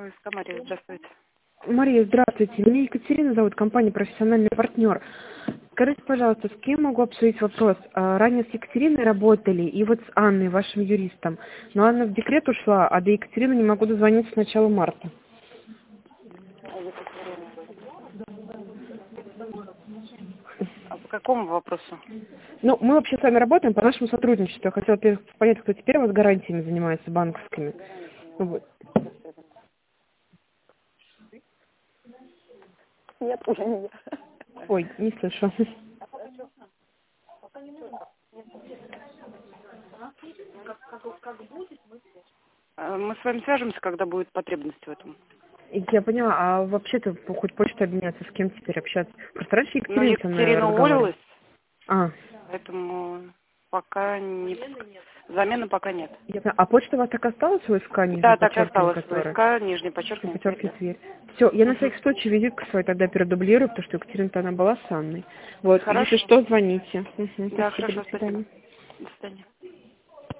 ОСК Мария, здравствуйте. Мария, здравствуйте. Меня Екатерина зовут, компания «Профессиональный партнер». Скажите, пожалуйста, с кем могу обсудить вопрос? Ранее с Екатериной работали и вот с Анной, вашим юристом. Но Анна в декрет ушла, а до Екатерины не могу дозвониться с начала марта. А по какому вопросу? Ну, мы вообще с вами работаем по нашему сотрудничеству. Я хотела понять, кто теперь у вас гарантиями занимается банковскими. Вот. Нет, уже не я. Ой, не слышу. Мы с вами свяжемся, когда будет потребность в этом. Я поняла, а вообще-то хоть почту обменяться, с кем теперь общаться? Просто раньше Ну, Екатерина со мной Екатерина разговаривала. уволилась, поэтому пока не... замены пока нет. А почта у вас так осталась в ОСК, Да, так и подчеркивание, осталось. которая? ВСК, нижний подчеркивание, Подчеркивание да. Тверь. Все, я на всякий случай визитку свою тогда передублирую, потому что Екатерина-то она была с Анной. Вот, Хорошо. если что, звоните. Да, Спасибо, хорошо, до свидания. спасибо. До свидания.